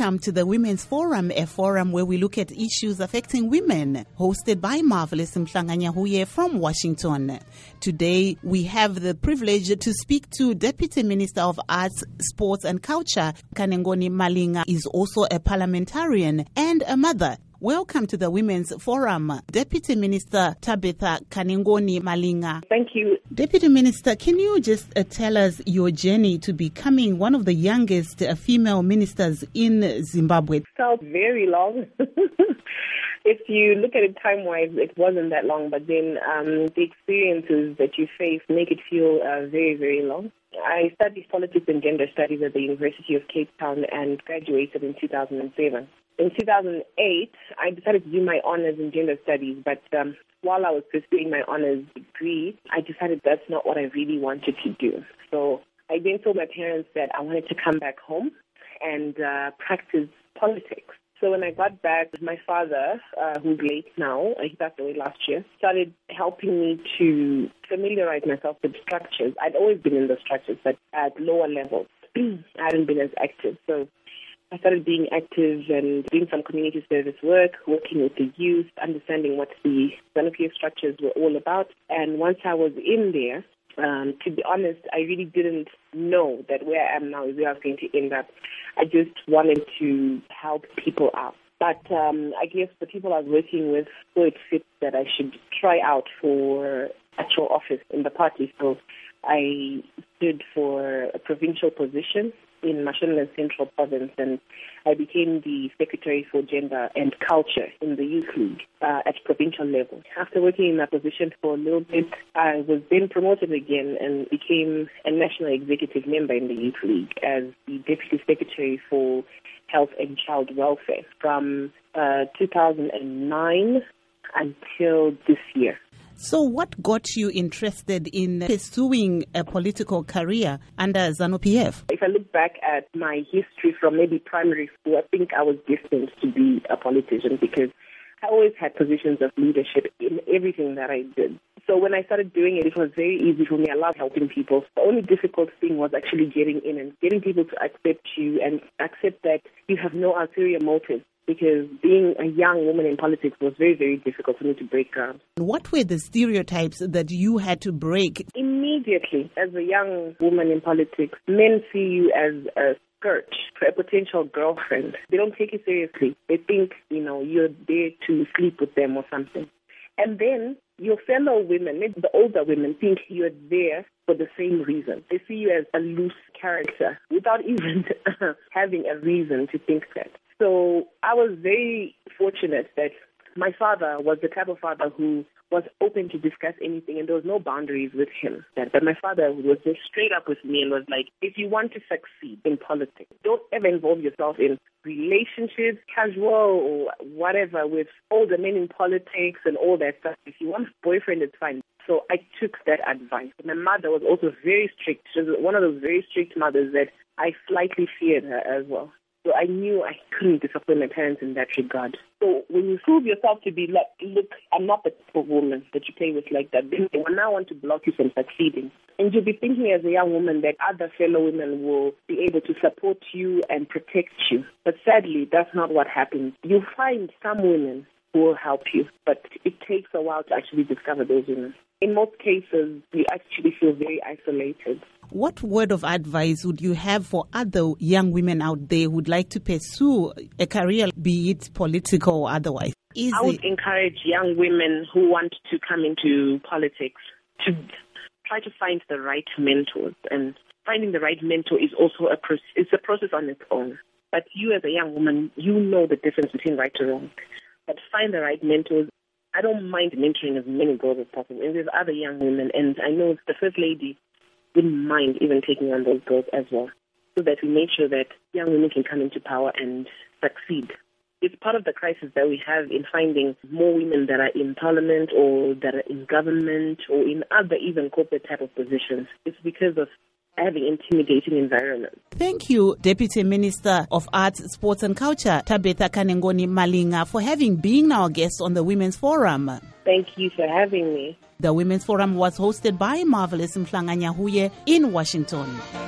Welcome to the Women's Forum, a forum where we look at issues affecting women, hosted by Marvelous Mhlanganyahuye from Washington. Today, we have the privilege to speak to Deputy Minister of Arts, Sports and Culture. Kanengoni Malinga is also a parliamentarian and a mother. Welcome to the Women's Forum, Deputy Minister Tabitha Kanengoni Malinga. Thank you. Deputy Minister, can you just tell us your journey to becoming one of the youngest female ministers in Zimbabwe? It felt very long. If you look at it time-wise, it wasn't that long, but then the experiences that you face make it feel very, very long. I studied politics and gender studies at the University of Cape Town and graduated in 2007. In 2008, I decided to do my honors in gender studies, but while I was pursuing my honors degree, I decided that's not what I really wanted to do. So I then told my parents that I wanted to come back home and practice politics. So when I got back, my father, who's late now, he passed away last year, started helping me to familiarize myself with structures. I'd always been in the structures, but at lower levels. I hadn't been as active. So I started being active and doing some community service work, working with the youth, understanding what the ZANU-PF structures were all about. And once I was in there, to be honest, I really didn't know that where I am now is where I was going to end up. I just wanted to help people out. But I guess the people I was working with thought it fit that I should try out for actual office in the party. So I stood for a provincial position in Mashonaland Central Province, and I became the Secretary for Gender and Culture in the Youth League at provincial level. After working in that position for a little bit, I was then promoted again and became a national executive member in the Youth League as the Deputy Secretary for Health and Child Welfare from 2009 until this year. So what got you interested in pursuing a political career under ZANU-PF? If I look back at my history from maybe primary school, I think I was destined to be a politician because I always had positions of leadership in everything that I did. So when I started doing it, it was very easy for me. I love helping people. The only difficult thing was actually getting in and getting people to accept you and accept that you have no ulterior motive. Because being a young woman in politics was very, very difficult for me to break ground. What were the stereotypes that you had to break? Immediately, as a young woman in politics, men see you as a skirt for a potential girlfriend. They don't take you seriously. They think, you're there to sleep with them or something. And then your fellow women, maybe the older women, think you're there for the same reason. They see you as a loose character without even having a reason to think that. So I was very fortunate that my father was the type of father who was open to discuss anything, and there was no boundaries with him. But my father was just straight up with me and was like, if you want to succeed in politics, don't ever involve yourself in relationships, casual or whatever, with all the men in politics and all that stuff. If you want a boyfriend, it's fine. So I took that advice. My mother was also very strict. She was one of those very strict mothers that I slightly feared her as well. So I knew I couldn't disappoint my parents in that regard. So when you prove yourself to be like, look, I'm not the type of woman that you play with like that, then they will now want to block you from succeeding. And you'll be thinking as a young woman that other fellow women will be able to support you and protect you. But sadly, that's not what happens. You find some women who will help you, but it takes a while to actually discover those women. In most cases, you actually feel very isolated. What word of advice would you have for other young women out there who would like to pursue a career, be it political or otherwise? I would encourage young women who want to come into politics to try to find the right mentors. And finding the right mentor is also a process on its own. But you as a young woman, you know the difference between right and wrong. But find the right mentors. I don't mind mentoring as many girls as possible. And there's other young women, and I know the First Lady wouldn't mind even taking on those girls as well, so that we make sure that young women can come into power and succeed. It's part of the crisis that we have in finding more women that are in parliament or that are in government or in other even corporate type of positions. It's because of having intimidating environments. Thank you, Deputy Minister of Arts, Sports and Culture, Tabitha Kanengoni Malinga, for being our guest on the Women's Forum. Thank you for having me. The Women's Forum was hosted by Marvelous Mhlanganyahuye in Washington.